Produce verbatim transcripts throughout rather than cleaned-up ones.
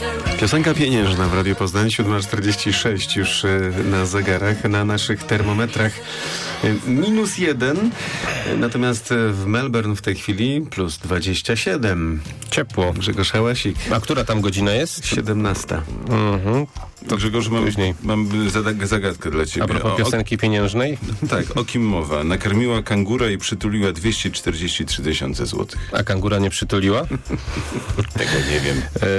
Piosenka pieniężna w Radiu Poznań, siódma czterdzieści sześć już na zegarach, na naszych termometrach minus jeden, natomiast w Melbourne w tej chwili plus dwadzieścia siedem. Ciepło. Grzegorz Hałasik. A która tam godzina jest? siedemnasta. Mhm. To Grzegorz, mam, mam zagadkę dla ciebie. A propos o, piosenki pieniężnej? Tak, o kim mowa? Nakarmiła kangura i przytuliła dwieście czterdzieści trzy tysiące złotych. A kangura nie przytuliła? Tego nie wiem.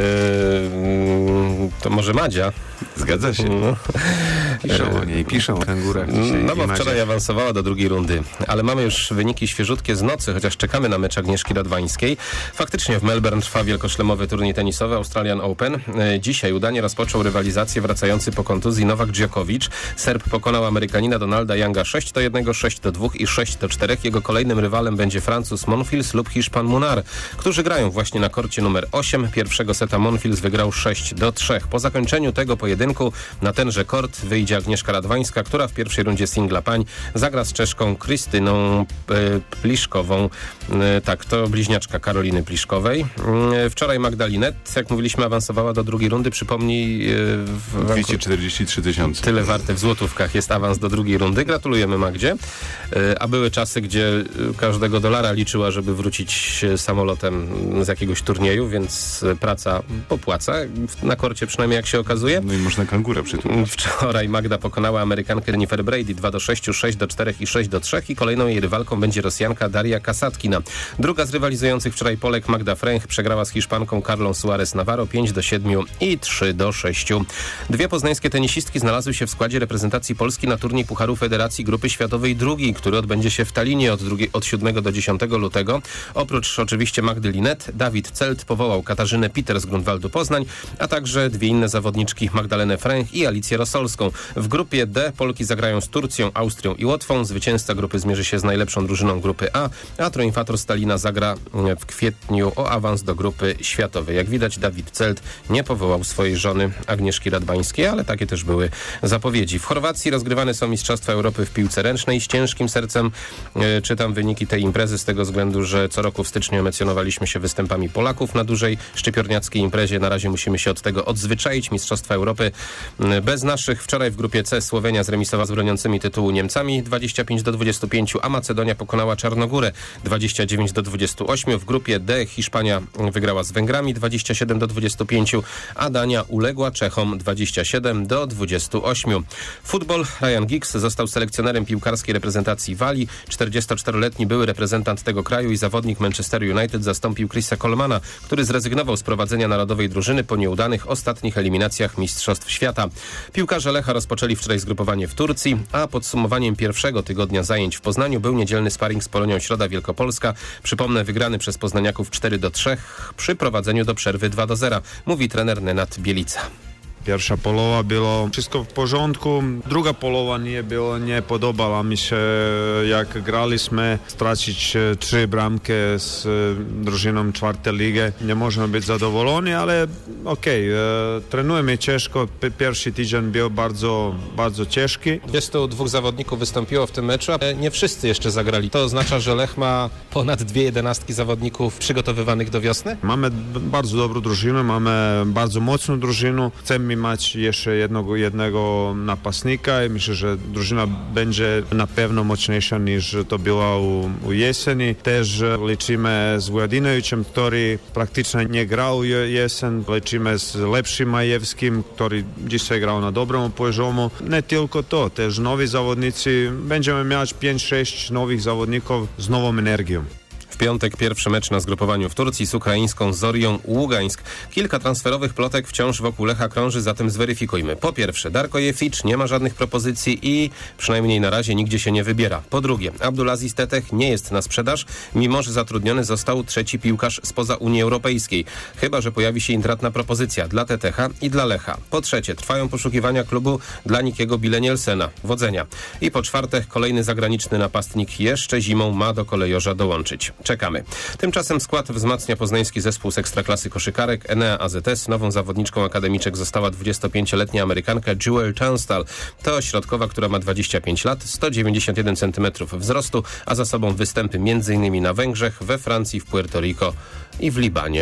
Eee, to może Madzia? Zgadza się. No. Piszą o niej, piszą o kangurach dzisiaj. No bo wczoraj awansowała do drugiej rundy. Ale mamy już wyniki świeżutkie z nocy, chociaż czekamy na mecz Agnieszki Radwańskiej. Faktycznie w Melbourne trwa wielkoszlemowy turniej tenisowy Australian Open. Dzisiaj udanie rozpoczął rywalizację wracający po kontuzji Nowak Djokovic. Serb pokonał Amerykanina Donalda Younga sześć do jednego, sześć do dwóch i sześć do czterech. Jego kolejnym rywalem będzie Francuz Monfils lub Hiszpan Munar, którzy grają właśnie na korcie numer osiem. Pierwszego seta Monfils wygrał sześć do trzech. Po zakończeniu tego pojedynku na tenże kort wyjdzie Agnieszka Radwańska, która w pierwszej rundzie singla pań zagra z Czeszką Krystyną e, Pliszkową. E, tak, to bliźniaczka Karoliny Pliszkowej. E, wczoraj Magdalinet, jak mówiliśmy, awansowała do drugiej rundy. Przypomnij... E, w dwieście czterdzieści trzy tysiące. Tyle warte w złotówkach jest awans do drugiej rundy. Gratulujemy Magdzie. E, a były czasy, gdzie każdego dolara liczyła, żeby wrócić samolotem z jakiegoś turnieju, więc praca popłaca. Na korcie przynajmniej, jak się okazuje. No i można kangura przytulić. Wczoraj Magda pokonała Amerykankę Jennifer Brady dwa do sześciu, sześć do czterech i sześć do trzech i kolejną jej rywalką będzie Rosjanka Daria Kasatkina. Druga z rywalizujących wczoraj Polek Magda Fręch przegrała z Hiszpanką Carlą Suarez Navarro pięć do siedmiu i trzy do sześciu. Dwie poznańskie tenisistki znalazły się w składzie reprezentacji Polski na turniej Pucharu Federacji Grupy Światowej drugi, który odbędzie się w Talinie od, drugiej, od siódmego do dziesiątego lutego. Oprócz oczywiście Magdy Linet, Dawid Celt powołał Katarzynę Peter z Grunwaldu Poznań, a także dwie inne zawodniczki Magdalenę Fręch i Alicję Rosolską. W grupie D Polki zagrają z Turcją, Austrią i Łotwą. Zwycięzca grupy zmierzy się z najlepszą drużyną grupy A, a triumfator Stalina zagra w kwietniu o awans do grupy światowej. Jak widać, Dawid Celt nie powołał swojej żony Agnieszki Radwańskiej, ale takie też były zapowiedzi. W Chorwacji rozgrywane są Mistrzostwa Europy w piłce ręcznej. Z ciężkim sercem e, czytam wyniki tej imprezy z tego względu, że co roku w styczniu emocjonowaliśmy się występami Polaków na dużej szczypiorniackiej imprezie. Na razie musimy się od tego odzwyczaić. Mistrzostwa Europy bez naszych. Wczoraj w grupie C Słowenia zremisowała z broniącymi tytułu Niemcami dwadzieścia pięć do dwudziestu pięciu, a Macedonia pokonała Czarnogórę dwadzieścia dziewięć do dwudziestu ośmiu. W grupie D Hiszpania wygrała z Węgrami dwadzieścia siedem do dwudziestu pięciu, a Dania uległa Czechom dwadzieścia siedem do dwudziestu ośmiu. Futbol. Ryan Giggs został selekcjonerem piłkarskiej reprezentacji Walii. czterdziestoczteroletni były reprezentant tego kraju i zawodnik Manchester United zastąpił Chrisa Colemana, który zrezygnował z prowadzenia narodowej drużyny po nieudanych ostatnich eliminacjach Mistrzostw Świata. Piłkarze Lecha rozpoczęli wczoraj zgrupowanie w Turcji, a podsumowaniem pierwszego tygodnia zajęć w Poznaniu był niedzielny sparring z Polonią Środa Wielkopolska. Przypomnę, wygrany przez poznaniaków cztery do trzech przy prowadzeniu do przerwy dwa do zera, mówi trener Nenad Bielica. Pierwsza połowa było wszystko w porządku, druga połowa nie było, nie podobała mi się, jak graliśmy. Stracić trzy bramki z drużyną czwartej ligi, nie można być zadowoleni, ale okej, okay, trenujemy ciężko. Pierwszy tydzień był bardzo, bardzo ciężki. dwudziestu dwóch zawodników wystąpiło w tym meczu, a nie wszyscy jeszcze zagrali. To oznacza, że Lech ma ponad dwie jedenastki zawodników przygotowywanych do wiosny? Mamy bardzo dobrą drużynę, mamy bardzo mocną drużynę. Chcemy mać jeszcze jednego, jednego napastnika i myślę, że drużyna będzie na pewno mocniejsza niż to było u, u jesieni. Też liczymy z Vujadinovićem, który praktycznie nie grał jesień. Liczymy z lepszym Majewskim, który dzisiaj grał na dobrym poziomu. Nie tylko to, też nowi zawodnicy. Będziemy mieć pięć sześć nowych zawodników z nową energią. W piątek pierwszy mecz na zgrupowaniu w Turcji z ukraińską Zorią Ługańsk. Kilka transferowych plotek wciąż wokół Lecha krąży, zatem zweryfikujmy. Po pierwsze, Darko Jefic nie ma żadnych propozycji i przynajmniej na razie nigdzie się nie wybiera. Po drugie, Abdulaziz Tetech nie jest na sprzedaż, mimo że zatrudniony został trzeci piłkarz spoza Unii Europejskiej. Chyba że pojawi się intratna propozycja dla Tetecha i dla Lecha. Po trzecie, trwają poszukiwania klubu dla Nikiego Bile-Nielsena, wodzenia. I po czwarte, kolejny zagraniczny napastnik jeszcze zimą ma do kolejorza dołączyć. Czekamy. Tymczasem skład wzmacnia poznański zespół z Ekstraklasy koszykarek Enea A Z S. Nową zawodniczką akademiczek została dwudziestopięcioletnia Amerykanka Jewel Tunstall. To środkowa, która ma dwadzieścia pięć lat, sto dziewięćdziesiąt jeden centymetrów wzrostu, a za sobą występy m.in. na Węgrzech, we Francji, w Puerto Rico i w Libanie.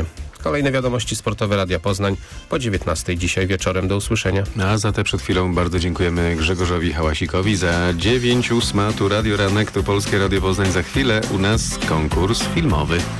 Kolejne wiadomości sportowe Radia Poznań po dziewiętnastej dzisiaj wieczorem. Do usłyszenia. A za te przed chwilą bardzo dziękujemy Grzegorzowi Hałasikowi. Za dziewięć ósma tu Radio Ranek, to Polskie Radio Poznań. Za chwilę u nas konkurs filmowy.